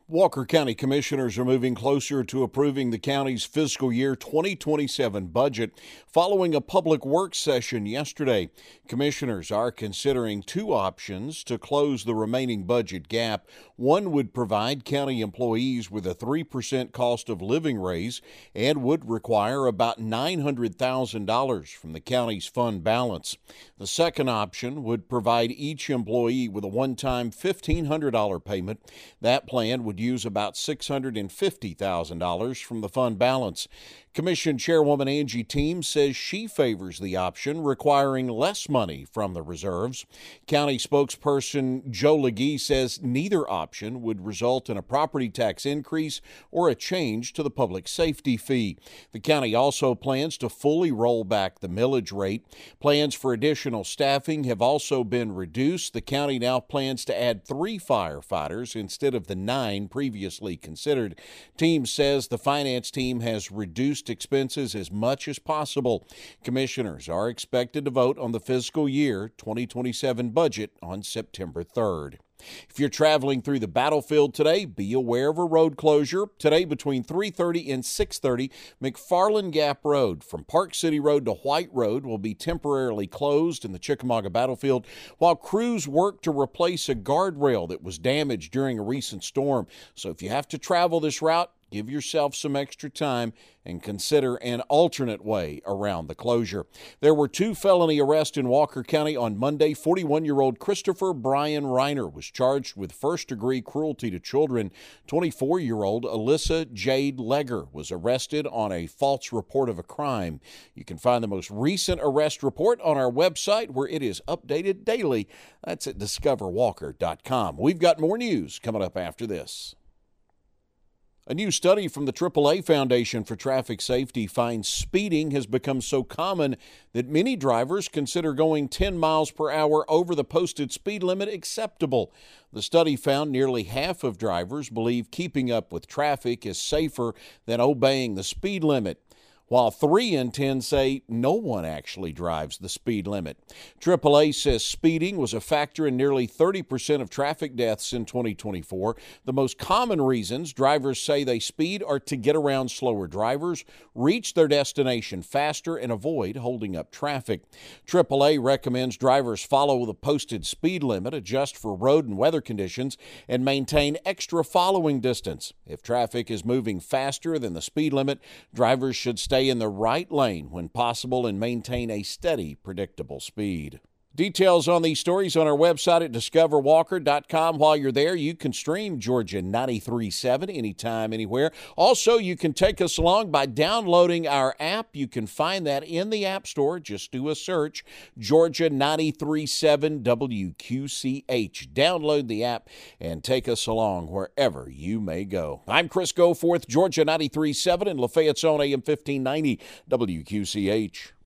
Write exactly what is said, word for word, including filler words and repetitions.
Walker County Commissioners are moving closer to approving the county's fiscal year twenty twenty-seven budget following a public works session yesterday. Commissioners are considering two options to close the remaining budget gap. One would provide county employees with a three percent cost of living raise and would require about nine hundred thousand dollars from the county's fund balance. The second option would provide each employee with a one-time fifteen hundred dollars payment. That plan would use about six hundred fifty thousand dollars from the fund balance. Commission Chairwoman Angie Team says she favors the option requiring less money from the reserves. County spokesperson Joe Legee says neither option would result in a property tax increase or a change to the public safety fee. The county also plans to fully roll back the millage rate. Plans for additional staffing have also been reduced. The county now plans to add three firefighters instead of the nine previously considered. Team says the finance team has reduced expenses as much as possible. Commissioners are expected to vote on the fiscal year twenty twenty-seven budget on September third. If you're traveling through the battlefield today, be aware of a road closure. Today between three thirty and six thirty, McFarland Gap Road from Park City Road to White Road will be temporarily closed in the Chickamauga battlefield while crews work to replace a guardrail that was damaged during a recent storm. So if you have to travel this route, give yourself some extra time and consider an alternate way around the closure. There were two felony arrests in Walker County on Monday. forty-one-year-old Christopher Brian Reiner was charged with first-degree cruelty to children. twenty-four-year-old Alyssa Jade Legger was arrested on a false report of a crime. You can find the most recent arrest report on our website where it is updated daily. That's at discover walker dot com. We've got more news coming up after this. A new study from the triple A Foundation for Traffic Safety finds speeding has become so common that many drivers consider going ten miles per hour over the posted speed limit acceptable. The study found nearly half of drivers believe keeping up with traffic is safer than obeying the speed limit, while three in ten say no one actually drives the speed limit. triple A says speeding was a factor in nearly thirty percent of traffic deaths in twenty twenty-four. The most common reasons drivers say they speed are to get around slower drivers, reach their destination faster, and avoid holding up traffic. triple A recommends drivers follow the posted speed limit, adjust for road and weather conditions, and maintain extra following distance. If traffic is moving faster than the speed limit, drivers should stay in the right lane when possible and maintain a steady, predictable speed. Details on these stories on our website at discover walker dot com. While you're there, you can stream Georgia ninety-three point seven anytime, anywhere. Also, you can take us along by downloading our app. You can find that in the App Store. Just do a search, Georgia ninety-three point seven W Q C H. Download the app and take us along wherever you may go. I'm Chris Goforth, Georgia ninety-three point seven in Lafayette's own A M fifteen ninety W Q C H.